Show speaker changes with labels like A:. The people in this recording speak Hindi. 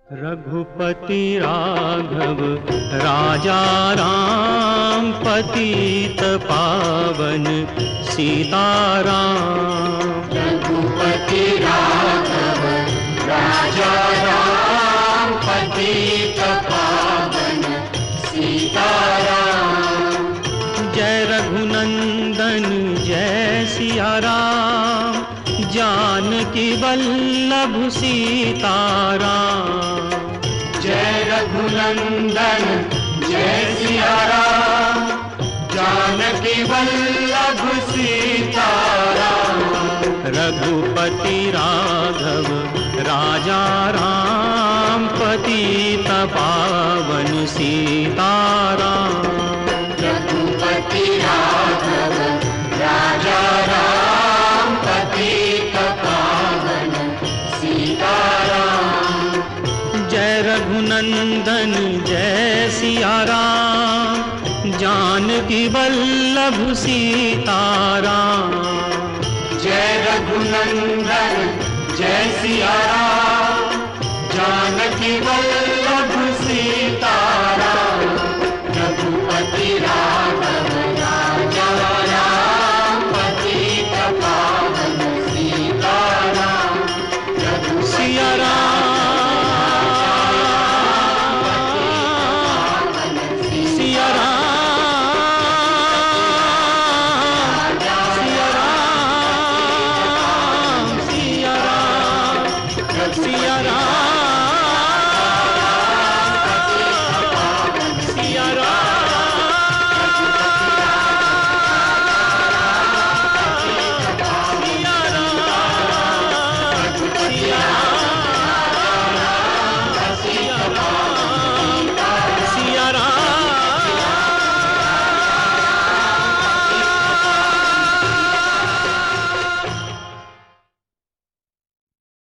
A: रघुपति राघव राजा राम, पतित पावन सीताराम।
B: रघुपति राघव राजा राम, पतित पावन सीताराम।
A: जय रघुनंदन जय सिया राम, जानकी वल्लभ सीताराम।
B: जय रघुनंदन जय सिया राम, जानकी वल्लभ सीताराम।
A: रघुपति राघव राजा राम, पतित पावन सीताराम।
B: रघुपति राघव राजा राम, पतित पावन सीताराम।
A: जय रघुनंदन जय सिया राम, जानकी वल्लभ सीताराम।
B: जय रघुनंदन जय सिया राम, जानकी वल्लभ